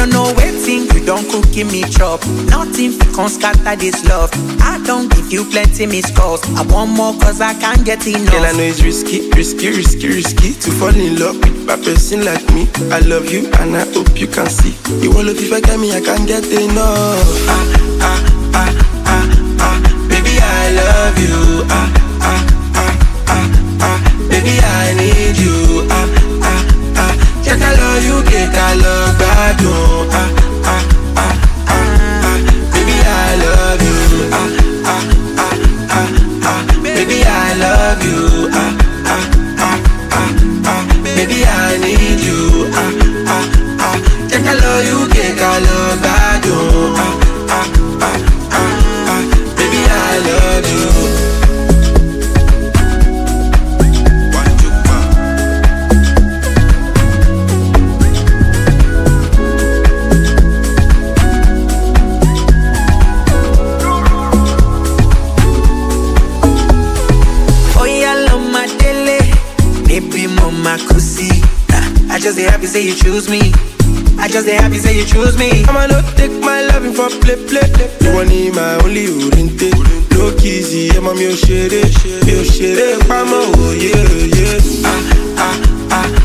wanna know waiting, you don't cook, give me chop. Nothing can scatter this love. I don't give you plenty missed calls. I want more cause I can't get enough. Girl, I know it's risky to fall in love with a person like me. I love you and I hope you can see. You all of if I get me, I can't get enough. Baby, I love you. Baby, I need you. Check I love you, get I love bad. Baby, I love you. Baby, I love you. Baby, I need you. Check I love you, get I love bad. Baby, I love you. I just dey happy say you choose me. I just dey happy say you choose me. I'ma not take my loving for play. You want me my only oriented. Low kizzy, I'm your shit. Pamo, yeah.